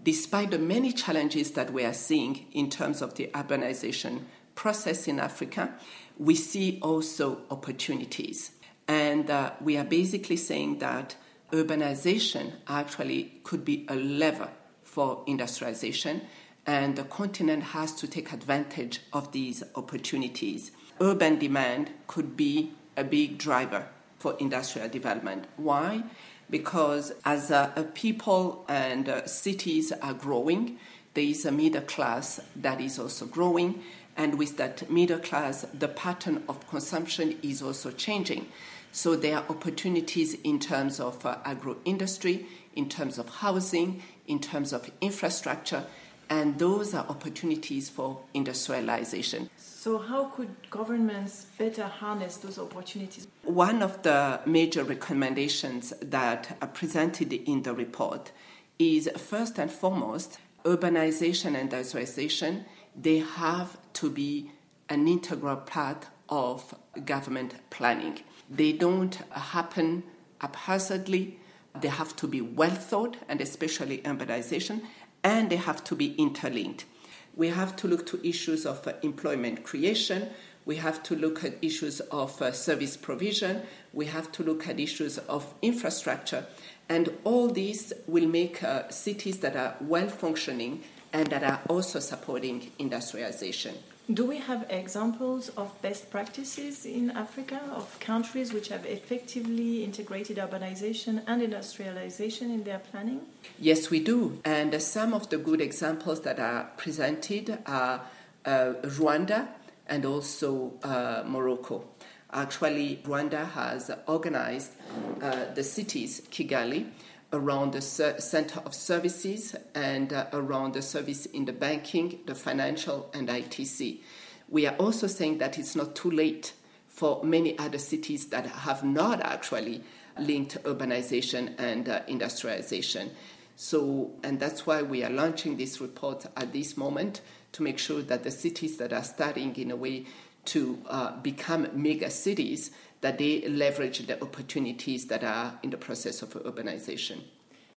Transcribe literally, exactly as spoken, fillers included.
despite the many challenges that we are seeing in terms of the urbanization process in Africa, we see also opportunities. And uh, we are basically saying that urbanization actually could be a lever for industrialization, and the continent has to take advantage of these opportunities. Urban demand could be a big driver for industrial development. Why? Because as uh, a people and uh, cities are growing, there is a middle class that is also growing, and with that middle class, the pattern of consumption is also changing. So there are opportunities in terms of uh, agro-industry, in terms of housing, in terms of infrastructure, and those are opportunities for industrialization. So how could governments better harness those opportunities? One of the major recommendations that are presented in the report is, first and foremost, urbanization and industrialization, they have to be an integral part of government planning. They don't happen haphazardly. They have to be well thought, and especially urbanization, and they have to be interlinked. We have to look to issues of uh, employment creation. We have to look at issues of uh, service provision. We have to look at issues of infrastructure. And all these will make uh, cities that are well functioning and that are also supporting industrialization. Do we have examples of best practices in Africa, of countries which have effectively integrated urbanization and industrialization in their planning? Yes, we do. And uh, some of the good examples that are presented are uh, Rwanda and also uh, Morocco. Actually, Rwanda has organized uh, the cities, Kigali, around the ser- center of services and uh, around the service in the banking, the financial, and I T C. We are also saying that it's not too late for many other cities that have not actually linked urbanization and uh, industrialization. So, and that's why we are launching this report at this moment, to make sure that the cities that are starting in a way to uh, become mega cities, that they leverage the opportunities that are in the process of urbanization.